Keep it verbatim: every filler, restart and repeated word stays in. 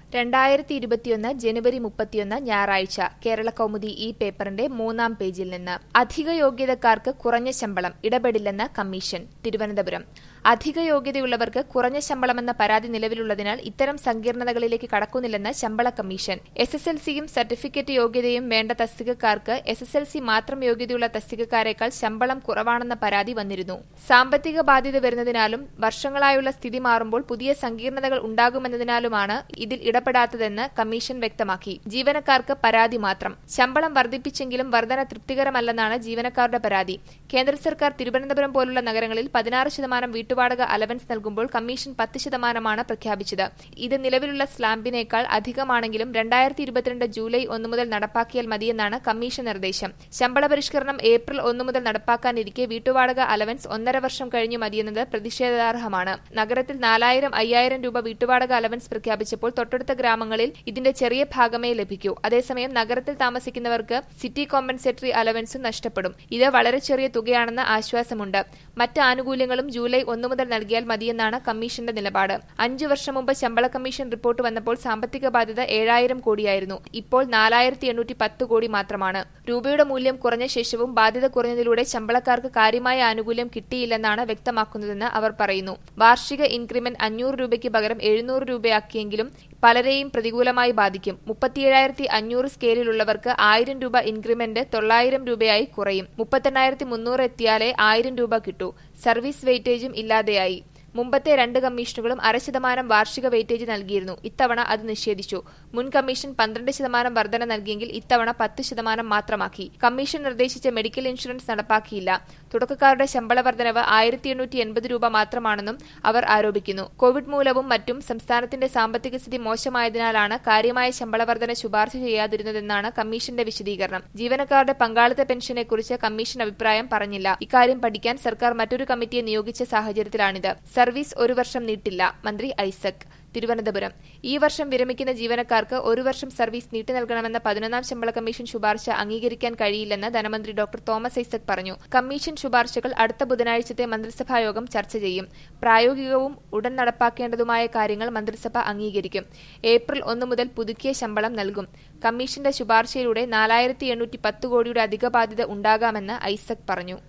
രണ്ടായിരത്തി ഇരുപത്തിയൊന്ന് ജനുവരി മുപ്പത്തിയൊന്ന് ഞായറാഴ്ച കേരളകൗമുദി ഈ പേപ്പറിന്റെ മൂന്നാം പേജിൽ നിന്ന് അധിക യോഗ്യതക്കാർക്ക് കുറഞ്ഞ ശമ്പളം ഇടപെടില്ലെന്ന് കമ്മീഷൻ തിരുവനന്തപുരം അധിക യോഗ്യതയുള്ളവർക്ക് കുറഞ്ഞ ശമ്പളമെന്ന പരാതി നിലവിലുള്ളതിനാൽ ഇത്തരം സങ്കീർണതകളിലേക്ക് കടക്കുന്നില്ലെന്ന് ശമ്പള കമ്മീഷൻ എസ് എസ് എൽ സിയും സർട്ടിഫിക്കറ്റ് യോഗ്യതയും വേണ്ട തസ്തികക്കാർക്ക് എസ് എസ് എൽ സി മാത്രം യോഗ്യതയുള്ള തസ്തികക്കാരേക്കാൾ ശമ്പളം കുറവാണെന്ന പരാതി വന്നിരുന്നു. സാമ്പത്തിക ബാധ്യത വരുന്നതിനാലും വർഷങ്ങളായുള്ള സ്ഥിതി മാറുമ്പോൾ പുതിയ സങ്കീർണതകൾ ഉണ്ടാകുമെന്നതിനാലുമാണ് ഇതിൽ ഇടപെടാത്തതെന്ന് കമ്മീഷൻ വ്യക്തമാക്കി. ജീവനക്കാർക്ക് പരാതി മാത്രം. ശമ്പളം വർദ്ധിപ്പിച്ചെങ്കിലും വർധന തൃപ്തികരമല്ലെന്നാണ് ജീവനക്കാരുടെ പരാതി. കേന്ദ്ര സർക്കാർ തിരുവനന്തപുരം പോലുള്ള നഗരങ്ങളിൽ പതിനാറ് ശതമാനം വീട്ടുവാടക അലവൻസ് നൽകുമ്പോൾ കമ്മീഷൻ പത്ത് ശതമാനമാണ് പ്രഖ്യാപിച്ചത്. ഇത് നിലവിലുള്ള സ്ലാബിനേക്കാൾ അധികമാണെങ്കിലും രണ്ടായിരത്തി ഇരുപത്തിരണ്ട് ജൂലൈ ഒന്ന് മുതൽ നടപ്പാക്കിയാൽ മതിയെന്നാണ് കമ്മീഷൻ നിർദ്ദേശം. ശമ്പള പരിഷ്കരണം ഏപ്രിൽ ഒന്ന് മുതൽ നടപ്പാക്കാനിരിക്കെ വീട്ടുവാടക അലവൻസ് ഒന്നര വർഷം കഴിഞ്ഞു മതിയെന്നത് പ്രതിഷേധാർഹമാണ്. നഗരത്തിൽ നാലായിരം അയ്യായിരം രൂപ വീട്ടുവാടക അലവൻസ് പ്രഖ്യാപിച്ചപ്പോൾ തൊട്ടടുത്ത ഗ്രാമങ്ങളിൽ ഇതിന്റെ ചെറിയ ഭാഗമേ ലഭിക്കൂ. അതേസമയം നഗരത്തിൽ താമസിക്കുന്നവർക്ക് സിറ്റി കോമ്പൻസേറ്ററി അലവൻസും നഷ്ടപ്പെടും. ഇത് വളരെ ചെറിയ തുകയാണെന്ന ആശ്വാസമുണ്ട്. മറ്റ് ആനുകൂല്യങ്ങളും ജൂലൈ ഒന്ന് മുതൽ നൽകിയാൽ മതിയെന്നാണ് കമ്മീഷന്റെ നിലപാട്. അഞ്ചു വർഷം മുമ്പ് ശമ്പള കമ്മീഷൻ റിപ്പോർട്ട് വന്നപ്പോൾ സാമ്പത്തിക ബാധ്യത ഏഴായിരം കോടിയായിരുന്നു. ഇപ്പോൾ നാലായിരത്തി എണ്ണൂറ്റി പത്ത് കോടി മാത്രമാണ്. രൂപയുടെ മൂല്യം കുറഞ്ഞ ശേഷവും ബാധ്യത കുറഞ്ഞതിലൂടെ ശമ്പളക്കാർക്ക് കാര്യമായ ആനുകൂല്യം കിട്ടിയില്ലെന്നാണ് വ്യക്തമാക്കുന്നതെന്ന് അവർ പറയുന്നു. വാർഷിക ഇൻക്രിമെന്റ് അഞ്ഞൂറ് രൂപയ്ക്ക് പകരം എഴുന്നൂറ് രൂപയാക്കിയെങ്കിലും പലരെയും പ്രതികൂലമായി ബാധിക്കും. മുപ്പത്തിയേഴായിരത്തി അഞ്ഞൂറ് സ്കെയിലുള്ളവർക്ക് ആയിരം രൂപ ഇൻക്രിമെന്റ് തൊള്ളായിരം രൂപയായി കുറയും. മുപ്പത്തെണ്ണായിരത്തി മുന്നൂറ് എത്തിയാലേ ആയിരം രൂപ കിട്ടൂ. സർവീസ് വെയിറ്റേജും ഇല്ലാതെയായി. മുമ്പത്തെ രണ്ട് കമ്മീഷനുകളും അര ശതമാനം വാർഷിക വെയിറ്റേജ് നൽകിയിരുന്നു. ഇത്തവണ അത് നിഷേധിച്ചു. മുൻ കമ്മീഷൻ പന്ത്രണ്ട് ശതമാനം വർധന നൽകിയെങ്കിൽ ഇത്തവണ പത്ത് ശതമാനം മാത്രമാക്കി. കമ്മീഷൻ നിർദ്ദേശിച്ച മെഡിക്കൽ ഇൻഷുറൻസ് നടപ്പാക്കിയില്ല. തുടക്കക്കാരുടെ ശമ്പള വർധനവ് ആയിരത്തി എണ്ണൂറ്റി എൺപത് രൂപ മാത്രമാണെന്നും അവർ ആരോപിക്കുന്നു. കോവിഡ് മൂലവും മറ്റും സംസ്ഥാനത്തിന്റെ സാമ്പത്തിക സ്ഥിതി മോശമായതിനാലാണ് കാര്യമായ ശമ്പള വർധന ശുപാർശ ചെയ്യാതിരുന്നതെന്നാണ് കമ്മീഷന്റെ വിശദീകരണം. ജീവനക്കാരുടെ പങ്കാളിത്ത പെൻഷനെക്കുറിച്ച് കമ്മീഷൻ അഭിപ്രായം പറഞ്ഞില്ല. ഇക്കാര്യം പഠിക്കാൻ സർക്കാർ മറ്റൊരു കമ്മിറ്റിയെ നിയോഗിച്ച സാഹചര്യത്തിലാണിത്. സർവീസ് ഒരു വർഷം നീട്ടില്ല. മന്ത്രി ഐസക് തിരുവനന്തപുരം ഈ വർഷം വിരമിക്കുന്ന ജീവനക്കാർക്ക് ഒരു വർഷം സർവീസ് നീട്ടി നൽകണമെന്ന പതിനൊന്നാം ശമ്പള കമ്മീഷൻ ശുപാർശ അംഗീകരിക്കാൻ കഴിയില്ലെന്ന് ധനമന്ത്രി ഡോക്ടർ തോമസ് ഐസക് പറഞ്ഞു. കമ്മീഷൻ ശുപാർശകൾ അടുത്ത ബുധനാഴ്ചത്തെ മന്ത്രിസഭായോഗം ചർച്ച ചെയ്യും. പ്രായോഗികവും ഉടൻ നടപ്പാക്കേണ്ടതുമായ കാര്യങ്ങൾ മന്ത്രിസഭ അംഗീകരിക്കും. ഏപ്രിൽ ഒന്ന് മുതൽ പുതുക്കിയ ശമ്പളം നൽകും. കമ്മീഷന്റെ ശുപാർശയിലൂടെ നാലായിരത്തി എണ്ണൂറ്റി പത്ത് കോടിയുടെ അധിക ബാധ്യത ഉണ്ടാകാമെന്ന് ഐസക് പറഞ്ഞു.